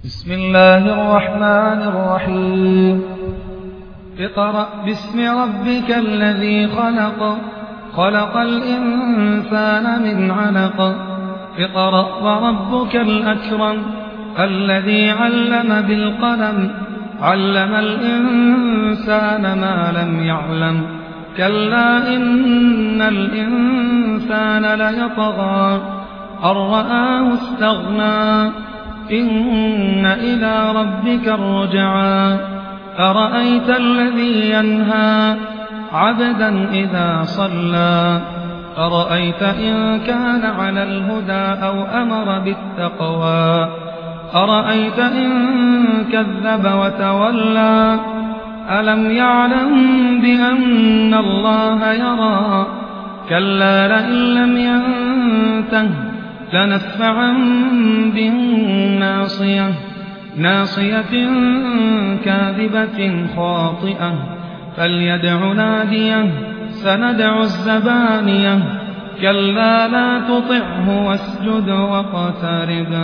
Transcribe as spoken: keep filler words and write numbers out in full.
بسم الله الرحمن الرحيم اقرأ باسم ربك الذي خلق خلق الإنسان من علق اقرأ وربك الأكرم الذي علم بالقلم علم الإنسان ما لم يعلم كلا إن الإنسان ليطغى أن رآه استغنى إن إلى ربك الرجعى أرأيت الذي ينهى عبدا إذا صلى أرأيت إن كان على الهدى أو أمر بالتقوى أرأيت إن كذب وتولى ألم يعلم بأن الله يرى كلا لئن لم ينته لنسفعا بالناصية ناصية كاذبة خاطئة فليدع ناديه سندع الزبانية كلا لا تطعه واسجد واقترب